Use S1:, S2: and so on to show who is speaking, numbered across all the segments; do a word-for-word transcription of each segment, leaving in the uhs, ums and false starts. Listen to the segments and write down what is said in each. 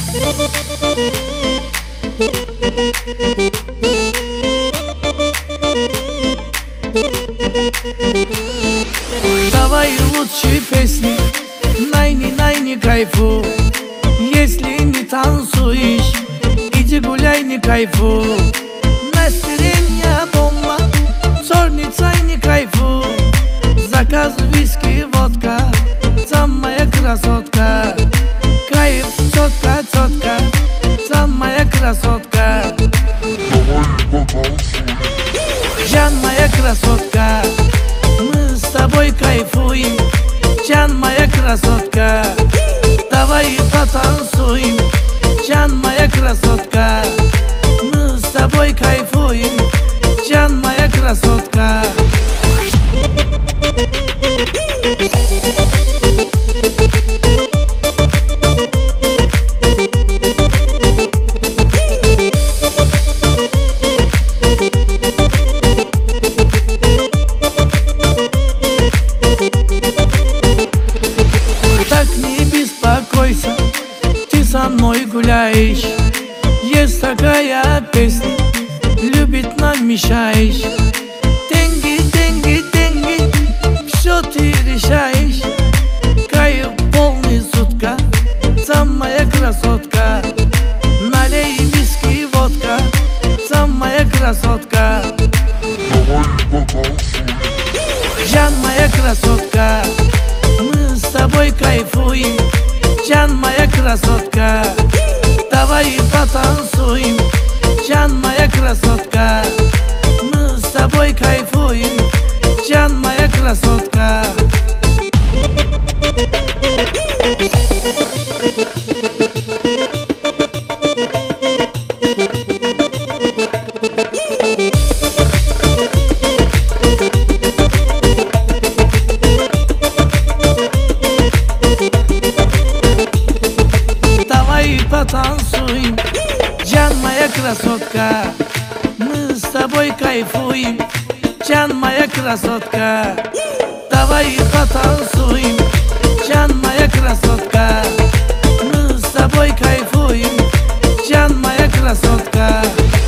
S1: Давай лучше песни, найни, найни кайфу. Если не танцуешь, иди гуляй, не кайфу. Настроение бомба, черница не кайфу. Заказ виски, водка, самая красотка. Кайф, четко, четко, самая красотка. Жан, моя красотка, мы с тобой кайфуем. Жан, моя красотка, давай потанцуем. Жан, моя красотка, мы с тобой кайфуем. Жан, моя красотка. Так не беспокойся, ты со мной гуляешь. Есть такая песня, любить нам мешаешь. Деньги, деньги, деньги, все ты решаешь. Кайф полный сутка, самая красотка. Налей виски, водка, самая красотка. Жан, моя красотка, мы с тобой кайфуем. Жан, моя красотка, давай потанцуем. Жан, моя красотка, мы с тобой кайфуем. Жан, моя красотка. Давай потанцуем. Жан, моя красотка, мы с тобой кайфуем. Жан, моя красотка, давай потанцуем. Жан, моя красотка, мы с тобой кайфуем. Жан, моя красотка.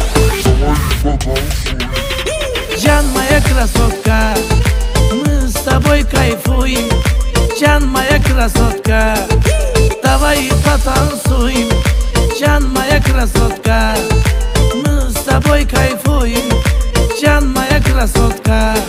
S1: Жан, моя красотка, мы с тобой кайфуем. Жан, моя красотка, давай потанцуем. Жан, моя красотка, мы с тобой кайфуем. Жан, моя красотка.